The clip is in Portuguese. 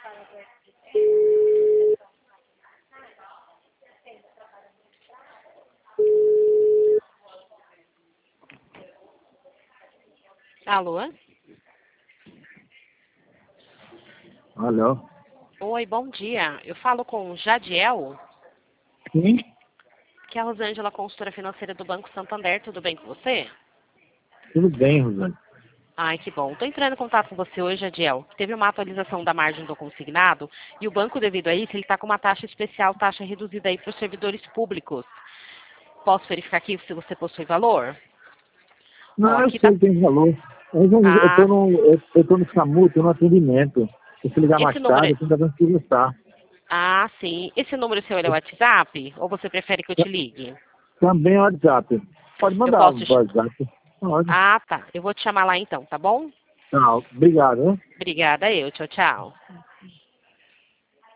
Alô? Alô? Oi, bom dia. Eu falo com o Jadiel, Sim? que é a Rosângela, consultora financeira do Banco Santander. Tudo bem com você? Tudo bem, Rosane. Ai, que bom. Estou entrando em contato com você hoje, Jadiel. Teve uma atualização da margem do consignado e o banco, devido a isso, ele está com uma taxa especial, taxa reduzida aí para os servidores públicos. Posso verificar aqui se você possui valor? Ó, Não, eu aqui tá... sei que tem valor. Eu Ah, tô no SAMU, tô no atendimento. Se você ligar esse mais número... tarde, eu tenho que conversar. Ah, sim. Esse número seu ele é o WhatsApp? Ou você prefere que eu te ligue? Também é o WhatsApp. Pode Eu mandar o posso... WhatsApp. Pode. Ah, tá. Eu vou te chamar lá então, tá bom? Não, obrigado, hein? Obrigada, eu. Tchau, tchau.